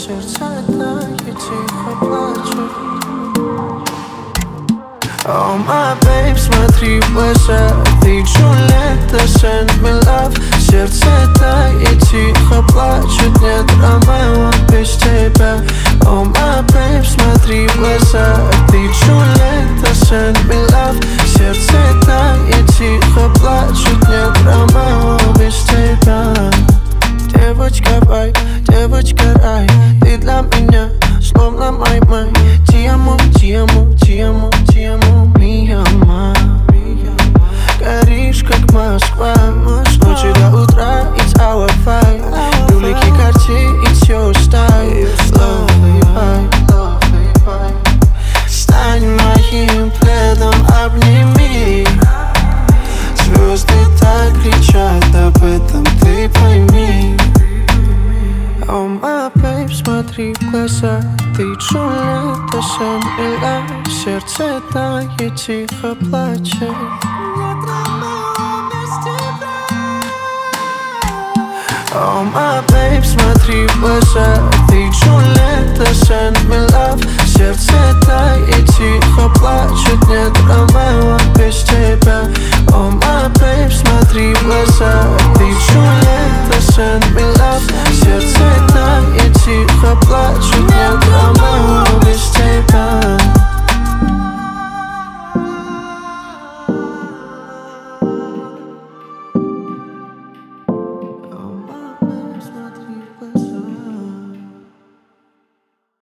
сердце тает, тихо плачет. Oh my babe, смотри в глаза, ты Джульетта, send me love. Сердце тает, тихо плачет, нет Ромео без тебя. Oh my babe, смотри в глаза, ты Джульетта, send me love. Сердце тает, тихо плачет, нет Ромео без тебя. Девочка вай, девочка рай, ты для меня словно май-май. Ти-амо, ти-амо, ти-амо, ти-амо, ми-ама. Горишь как Москва, с ночи до утра, it's our fight. Люблики Cartier, it's your style. Love и вай. Стань моим пледом, обними. Звезды так кричат об этом, ты пойми. Oh my babe, смотри в глаза, ты Джульетта, send me love. Сердце тает, тихо плачет. Oh my babe, смотри в глаза,